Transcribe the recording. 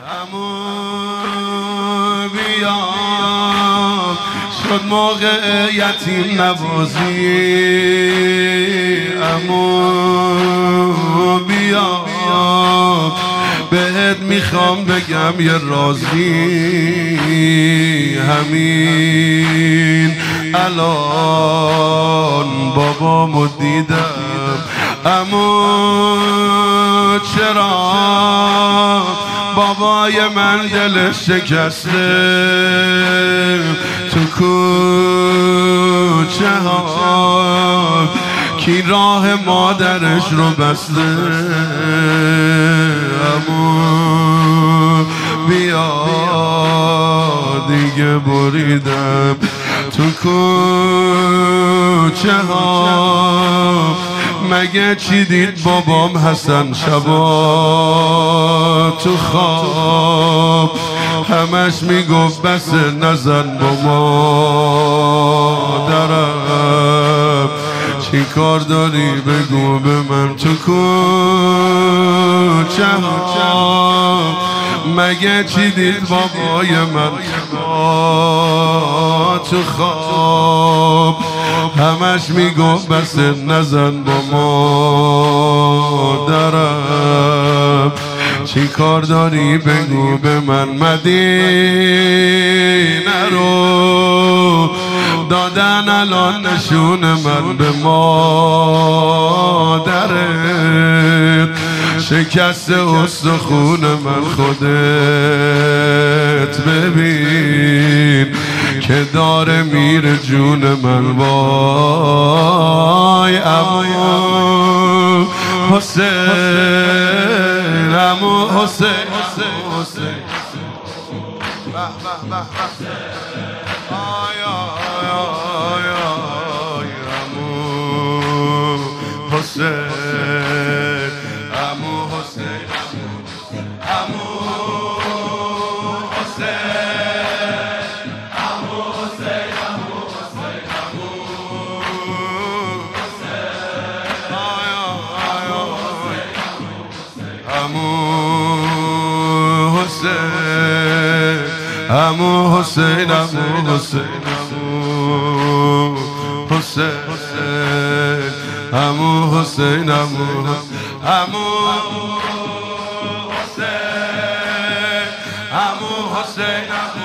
عمو بیا شد موقع یتیم نوازی، عمو بیا بهت میخوام بگم یه رازی، همین الان بابامو دیدم. عمو چرا بابای من دلش شکسته، تو کوچه ها کی راه مادرش رو بسته. عمو بیا دیگه بریدم تو کوچه ها، مگه چی دید بابام حسن شبا تو خواب، همش میگفت بس نزن با مادرم، چی کار داری بگو به من تو کوچه ها، مگه چی دید بابای من تو خواب، همش میگفت بس نزن با مادرم، چی کار داری بگو به من. مدینه رو دادن الان نشون من به مادرت، شکست استخون من خودت ببین که داره میره جون من. وای عمو حسین، عمو حسین، عمو حسین، عمو حسین، عمو عمو حسین، عمو حسین، عمو حسین، عمو حسین، عمو حسین.